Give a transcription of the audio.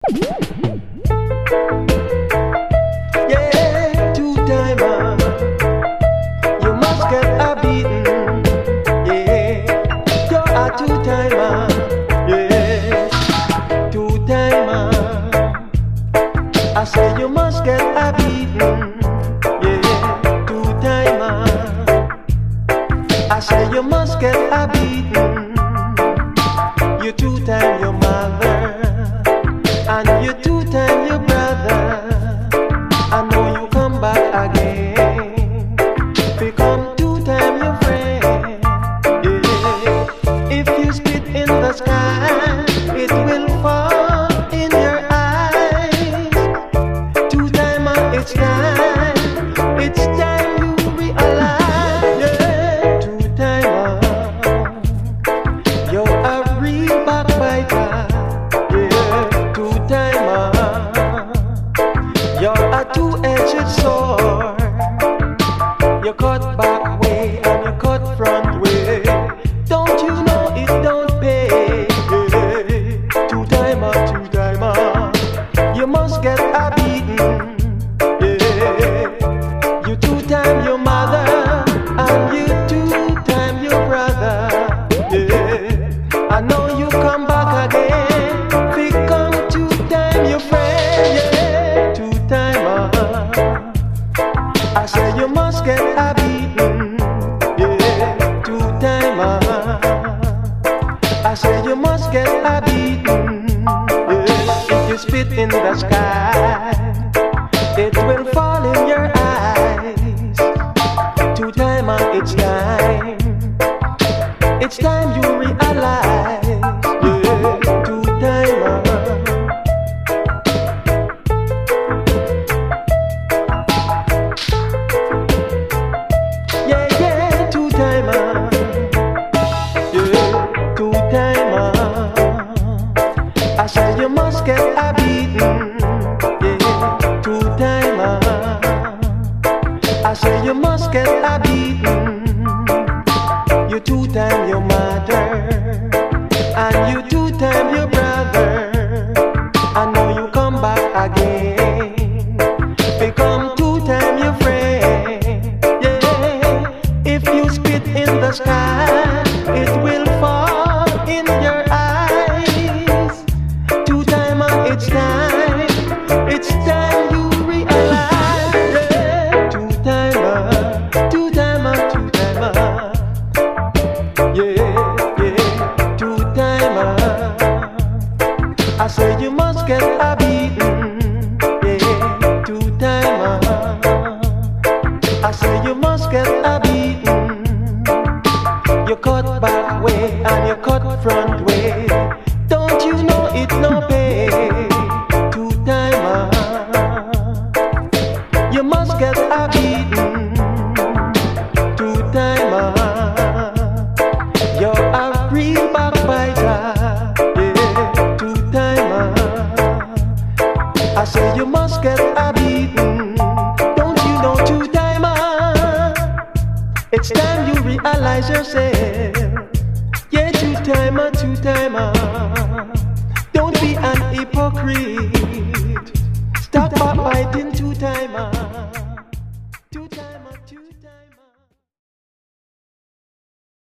Yeah, two-timer, you must get a beating. Yeah, you're a two-timer. Yeah, two-timer, I say you must get a beating. Yeah, two-timer, I say you must get a beating. You two-time your mother, and you two-time your brother. I know you come back again, become two-time your friend. Yeah. If you spit in the sky, it will fall in your eyes. Two-timer, it's time you realize. Yeah. Two-timer, you're a real backbiter. Yeah. Two-timer, you're a two-edged sword. You cut back way and you cut front way. Don't you know it don't pay? Yeah. Two-timer, two-timer, you must get a beating. Yeah. You two-time your mother and you two-time your brother. Yeah. I know you come back again, become two-time your friend. Yeah. Two-timer, I say you must get a beating. Yeah, two-timer, I say you must get a beating. Yeah, if you spit in the sky, it will fall in your eyes. Two-timer, it's time you realize. Yeah, two-timer. Yeah, yeah, two-timer. Yeah, two-timer. I say you must get a beating. Yeah, two-timer. I say you must get a beating. You two-time your mother, and you two-time your brother. I know you come back again, become two-time your friend. Yeah, if you spit in the sky, it will fall in your eyes. Two-timer, it's time you realize. Yeah, two-timer, two-timer, two-timer. Yeah, yeah, two-timer, I say you must get a beating. Yeah, two-timer, I say you must get a beating. You cut back way and you cut front way. Don't you know it no pay? Two-timer, you must get a beating. Two-timer, you're a real backbiter. Yeah, two-timer, I say you must get a beating. Don't you know, two-timer, it's time you realize yourself. Yeah, two-timer, two-timer, don't be an hypocrite. Stop backbiting, two-timer.